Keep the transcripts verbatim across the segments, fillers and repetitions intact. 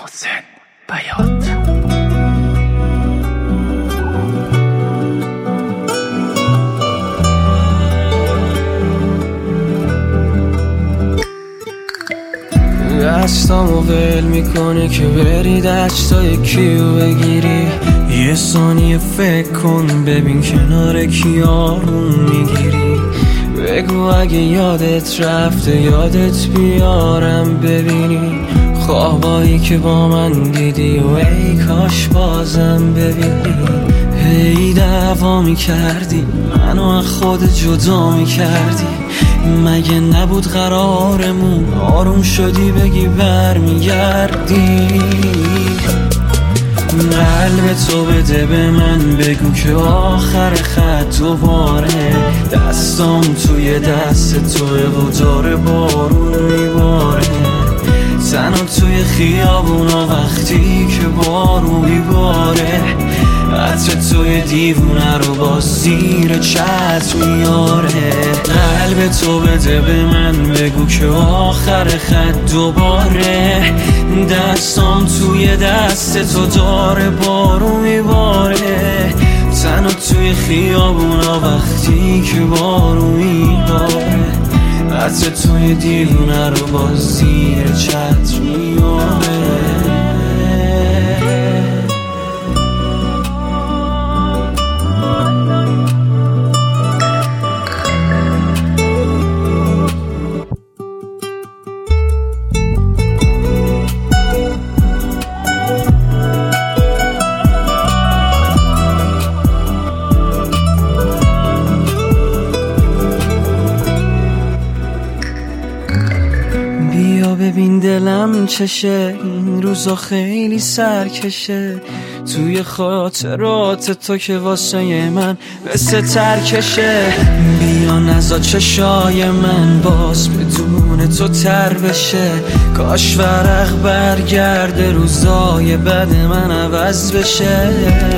محسن بیات. دستامو ول میکنه که بری دستای کیو بگیری. یه ثانیه فکر کن ببین کنار کی آروم میگیری. بگو اگه یادت رفته یادت بیارم ببینی خوابایی که با من دیدی و ای کاش بازم ببینی. هی دعوا میکردی منو از خود جدا میکردی. مگه نبود قرارمون آروم شدی بگی برمیگردی. قلب تو بده به من بگو که آخر خط دوباره. دستام توی دست توه و داره بارون میباره. تنها توی خیابونا وقتی که بارون میباره. عطر توی دیوونه رو با زیر چتر میاره. قلب تو بده به من بگو که آخر خط دوباره. دستام توی دست تو داره بارو میباره. تنها توی خیابونا وقتی که بارو میباره. عطر توی دیوونه رو با زیر چتر میاره. بیا ببین دلم چشه این روزا خیلی سرکشه. توی خاطرات تو که واسه من مثل ترکشه. بیا نزا چشای من باز بدون تو تر بشه. کاش ورق برگرده روزای بد من عوض بشه.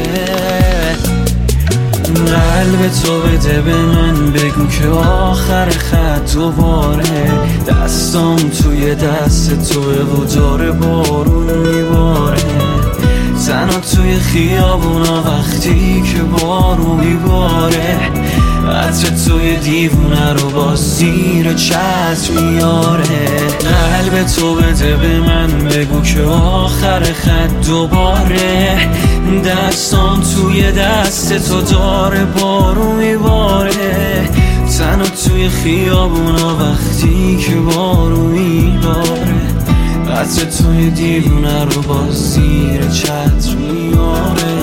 قلب تو بده به من بگو که آخر خط دوباره. دستام توی دست توه و داره بارون میباره. تنها توی خیابونا وقتی که بارون میباره. عطر توی دیوونه رو با زیر چتر میاره. قلب تو بده به من بگو که آخر خط دوباره. دستام توی دست تو داره بارو میباره. تنها توی خیابونا وقتی که بارو میباره. عطر توی دیوونه رو با زیر چتر میاره.